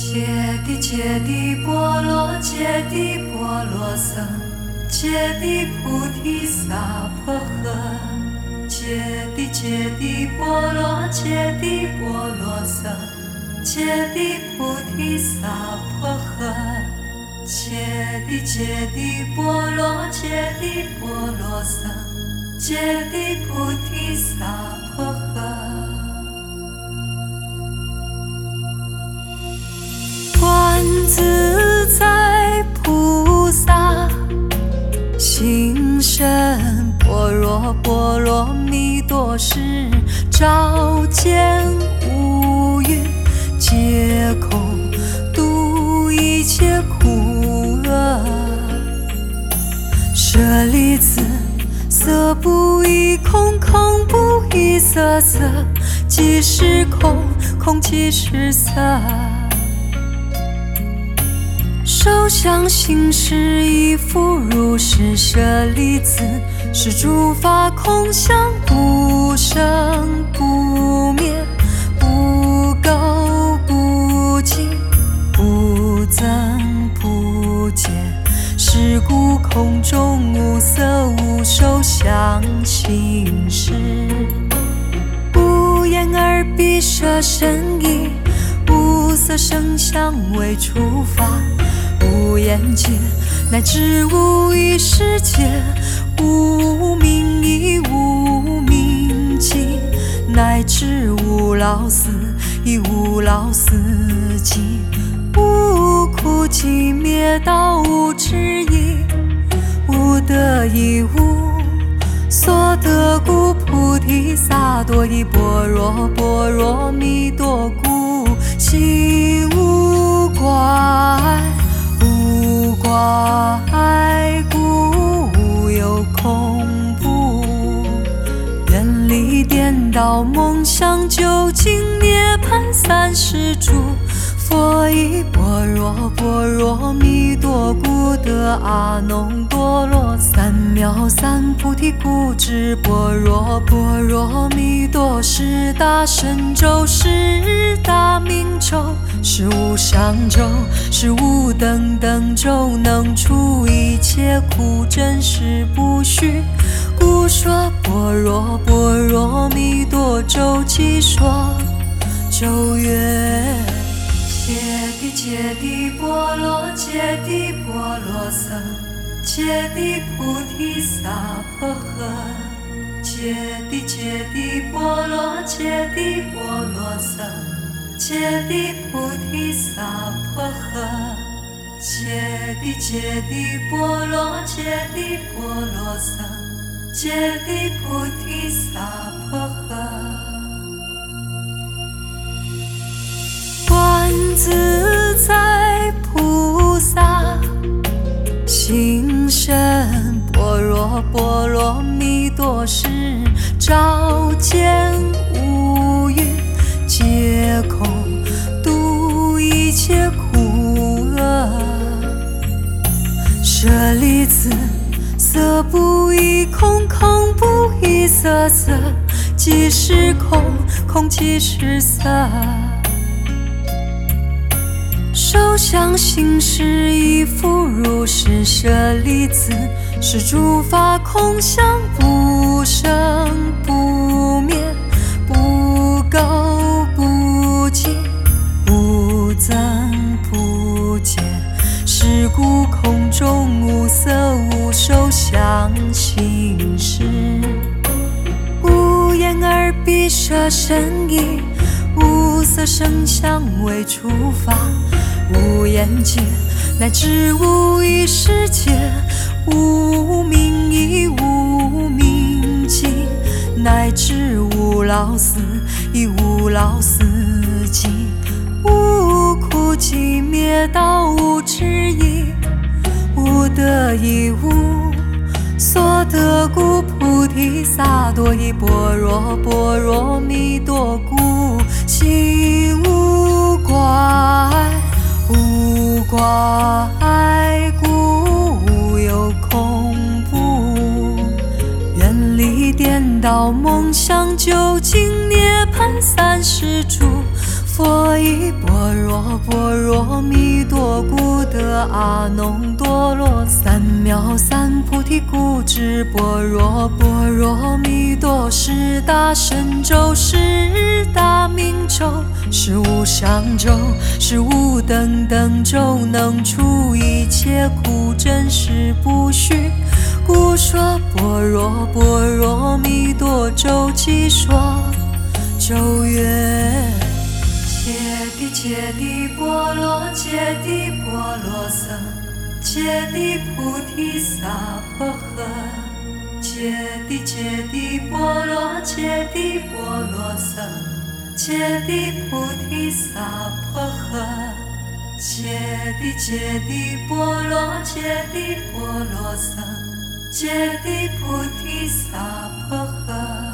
揭谛揭谛波罗揭谛波罗僧，揭谛菩提萨婆诃。揭谛揭谛波罗揭谛波罗僧，揭谛菩提萨婆诃。揭谛揭谛波罗揭谛波罗僧，揭谛菩提萨婆诃。观自在菩萨行深般若波罗蜜多时，照见五蕴皆空，度一切苦厄。舍利子，色不异空，空不异色，色即是空，空即是色。受想行识亦复如是。舍利子，是诸法空相，不生不灭，不垢不净，不增不减。是故空中无色无受想行识，无眼耳鼻舌身意，无色声香味触法，无眼界，乃至无意识界，无明亦无明尽，乃至无老死亦无老死尽，无苦集灭道，无智亦无得亦无所得故，菩提萨埵依般若波罗蜜多故，心无挂碍，无挂碍故，无有恐怖。远离颠倒梦想，究竟涅槃三世诸佛依般若波罗蜜多故，得阿耨多罗三藐三菩提故，知般若波罗蜜多是大神咒，是大明咒，是无上咒，是无等等咒，能除一切苦，真实不虚。故说般若波罗蜜多咒，即说咒曰：揭谛揭谛波罗揭谛波罗僧，揭谛菩提萨婆诃。揭谛揭谛波罗揭谛波罗僧，揭谛菩提萨婆诃。揭谛揭谛波罗揭谛波罗僧，揭谛菩提萨婆诃。观自在菩萨行深般若波罗蜜多时，照见五蕴皆空，度一切苦厄。舍利子，色不异空，空不异色，色即是空，空即是色。受想行识亦复如是。舍利子，是诸法空相，不生不灭，不垢不净，不增不减。是故空中无色无受想行识，无眼耳鼻舌身意，无色声香味触法，无眼界，乃至无意识界，无明亦无明尽，乃至无老死亦无老死尽，无苦集灭道，无智亦无得亦无所得故，菩提萨埵依般若波罗蜜多故，心无挂碍，无挂碍故，无有恐怖。远离颠倒梦想，究竟涅槃三世诸佛依般若波罗蜜多故得阿耨多罗三藐三菩提故知般若波罗蜜多是大神咒，是大明咒，是无上咒，是无等等咒，能除一切苦，真实不虚。故说般若波罗蜜多咒，即说咒曰：揭谛揭谛波罗揭谛波罗僧，揭谛菩提萨婆诃。揭谛揭谛波罗揭谛波罗僧，揭谛菩提萨婆诃。揭谛揭谛波罗揭谛波罗僧，揭谛菩提萨婆诃。